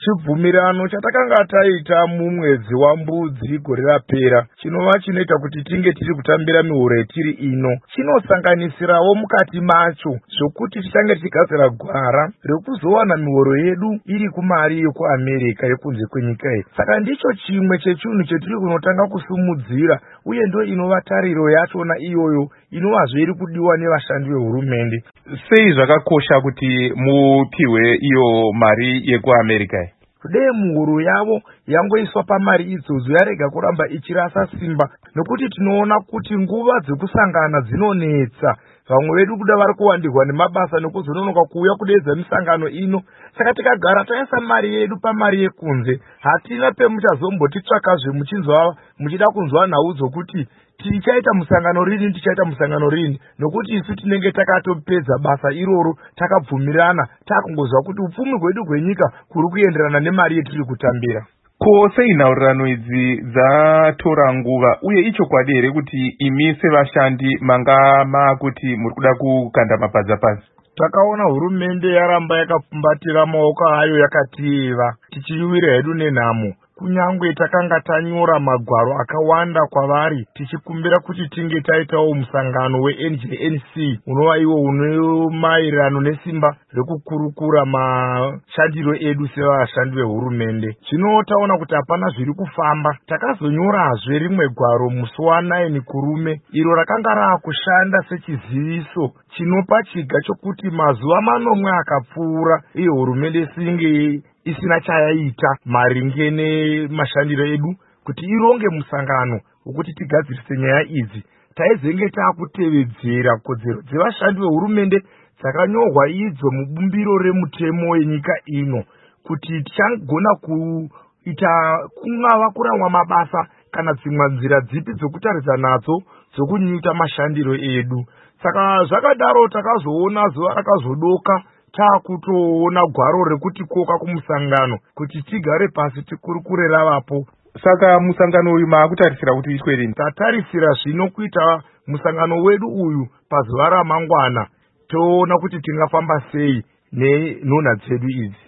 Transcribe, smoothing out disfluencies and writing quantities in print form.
chibvumirano chatakanga taita mumwedzi waMbudzi gore rapera chinova chinoita kuti tinge tiri kutambira mihoro yetiri ino chinosanganisirawo mukati macho zvokuti tichange tichigadzira gwara rekuzowana mihoro yedu iri kumari yekuAmerica yekunze kwenyika iyi. Saka ndicho chimwe chechinhu chetiri kunotanga kusumudzira uye ndo inova tariro yachona iyoyo inovazve iri kudiwa nevashandi vehurumende. Sei zvakakosha kuti mupiwe iyo mari yekuAmerica? Dei muhuro yavo yangoiswa pamari idzodzo yarega kuramba ichirasa simba, nokuti tinoona kuti nguva dzekusangana dzinonetsa. Vamwe vedu kuda vari kuwandirwa nemabasa nekuzononoka kuuya kudeedza misangano ino. Saka tikagara taisa mari yedu pamari yekunze, hatina pemuchazombotitsvakazve muchinzwa muchida kunzwa nhau dzokuti tichaita musangano rini, nokuti isu tinenge takatopedza basa iroro, takabvumirana, takungozwa kuti upfumi hwedu hwenyika kuri kuenderana nemari yetiri kutambira. Ko sei nhaurirano idzi dzatora nguva uye ichokwadi here kuti imi sevashandi manga makuti muri kuda kukanda mapadza pasi? Takaona hurumende yaramba yakapfumbatira maoko ayo yakatieva tichiwira hedu nenhamo. Kunyangwe takanga tanyora magwaro akawanda kwavari tichikumbira kuti tinge taitawo musangano weNJNC unova iwo unomairano nesimba rekukurukura mashandiro edu sevashandi vehurumende. Zvino taona kuti hapana zviri kufamba. Takazonyorazve rimwe gwaro musi wa9 Kurume iro rakanga raakushanda sechiziviso chinopa chiga chokuti mazuva manomwe akapfuura iyo hurumende singe isina chayaita maringe nemashandiro edu kuti ironge musangano wokuti tigadzirise nyaya idzi. Taizenge taakutevedzera kodzero dzevashandi vehurumende dzakanyorwa idzo mubumbiro remutemo yenyika ino kuti tichagona kuita kungava kuramwa mabasa kana dzimwe nzira dzipi dzokutaridza nadzo dzokunyita mashandiro edu. Saka zvakadaro takazoona zuva rakazodoka taakutoona gwaro rekuti koka kumusangano kuti tigare pasi tikurukure ravapo. Saka musangano uyu maakutarisira kuti itwe rini? Tatarisira zvino kuita musangano wedu uyu pazuva ramangwana toona kuti tingafamba sei nenhonha dzedu idzi.